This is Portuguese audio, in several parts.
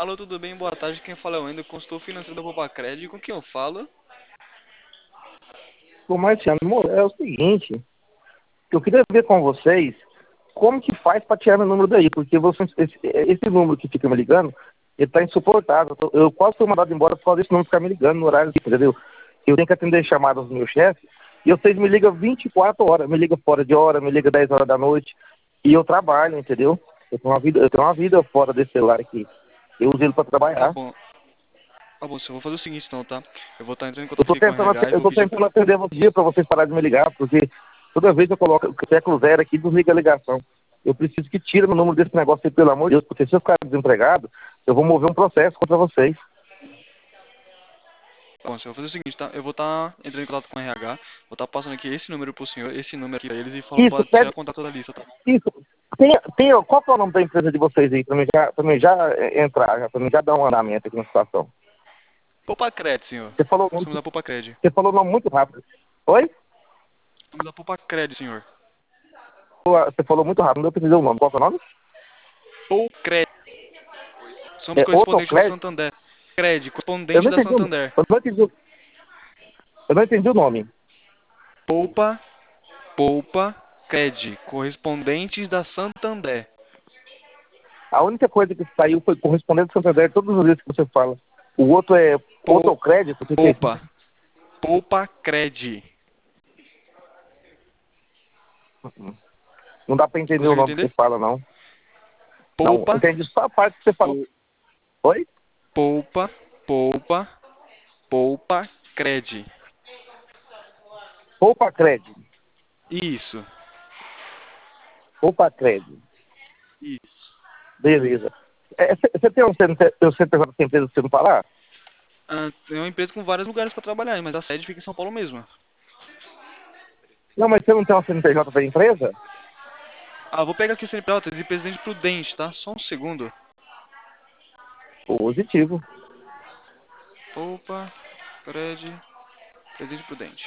Alô, tudo bem? Boa tarde. Quem fala é o Wendel, consultor financeiro da Popacred. Com quem eu falo? Ô, Marciano, amor, é o seguinte, eu queria ver com vocês como que faz para tirar meu número daí, porque esse número que fica me ligando, ele tá insuportável. Eu quase fui mandado embora por causa desse número ficar me ligando no horário, entendeu? Eu tenho que atender chamadas do meu chefe, e vocês me ligam 24 horas, me ligam fora de hora, me ligam 10 horas da noite, e eu trabalho, entendeu? Eu tenho uma vida fora desse celular aqui. Eu uso ele para Tá trabalhar. bom. Tá bom, senhor. Vou fazer o seguinte então, tá? Eu vou estar entrando em Eu contato tô aqui com o tentando, RH e eu vou tô pedir... tentando atender você dia para vocês pararem de me ligar, porque toda vez que eu coloco o século zero aqui, desliga a ligação. Eu preciso que tire o número desse negócio aí, pelo amor de Deus, porque se eu ficar desempregado, eu vou mover um processo contra vocês. Tá bom, senhor. Vou fazer o seguinte, tá? Eu vou estar entrando em contato com o RH, vou estar passando aqui esse número pro senhor, esse número aqui pra eles e falando Isso, pra tirar pede, contato da lista, tá bom? isso. Qual que é o nome da empresa de vocês aí, pra mim já entrar, pra mim já dar um andamento aqui na situação? Popacred, senhor. Você falou, o nome- Somos da Popacred. você falou o nome muito rápido. Oi? Somos da Popacred, senhor. Você falou muito rápido, não deu pra dizer o nome. Qual que é o nome? Popacred. Somos É correspondentes da Otocred? Santander. Cred, Eu correspondente não da entendi, Santander. eu não entendi o nome. Poupa, Poupa, Cred, correspondentes da Santander. A única coisa que saiu foi correspondente ao Santander todas as vezes que você fala. O outro é Pou- autocrédito, o que que é isso? Poupa, Poupa Cred. Não dá para entender o Conseguiu nome que você entender? fala, não. Não, Poupa, entendi só a parte que você falou. pou- Oi? Poupa, Poupa, Poupa Cred. Poupa crédito. Isso, Poupa crédito. isso. Beleza. Você tem um CNPJ dessa empresa que você não falar? Ah, tem uma empresa com vários lugares para trabalhar, mas a sede fica em São Paulo mesmo. Não, mas você não tem um CNPJ da empresa? Ah, vou pegar aqui o CNPJ de Presidente Prudente, tá? Só um segundo. Positivo. Poupa, Cred, Presidente Prudente.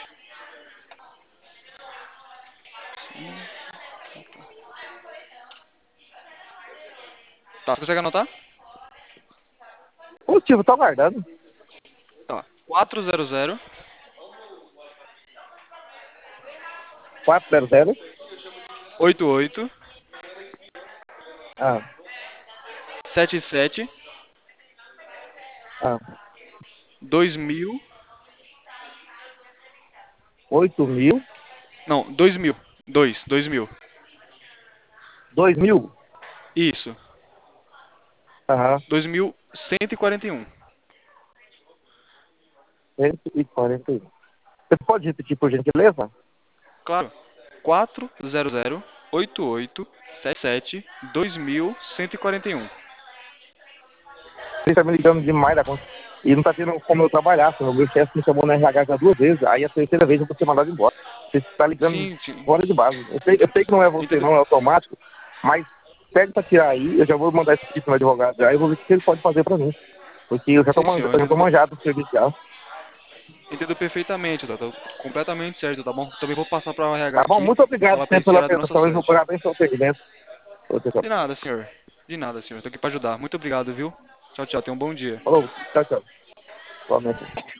Tá, você consegue anotar? Positivo, tá aguardando. Tá. 400 Quatro zero. 88 Ah, 77 ah. 2000. 8.000. Não, 2000. 2000. 2.000. Isso. Aham. 2141. 141. Você pode repetir, por gentileza? Claro. 400 88 77 2141. Você está me ligando demais da conta. E não está tendo como eu trabalhar. O meu chefe me chamou na RH já 2 vezes. Aí a terceira vez eu vou ser mandado embora. Você está ligando Sim, sim. fora de base. Eu sei que não é você, Entendo. não, é automático. Mas pede para tirar aí. Eu já vou mandar esse tipo no advogado já. E vou ver o que ele pode fazer para mim. Porque eu já Sim, senhor. estou manjado do serviço já. Entendo perfeitamente, tá? Tô completamente certo, tá bom? Também vou passar para o RH Tá bom? aqui, Muito obrigado falar para sempre eles pela tirar da nossa atenção. Eu vou sede. pagar bem seu segmento. De nada, senhor. De nada, senhor. Tô aqui para ajudar. Muito obrigado, viu? Tchau, tchau. Tenha um bom dia. Falou. Tchau, tchau. Igualmente.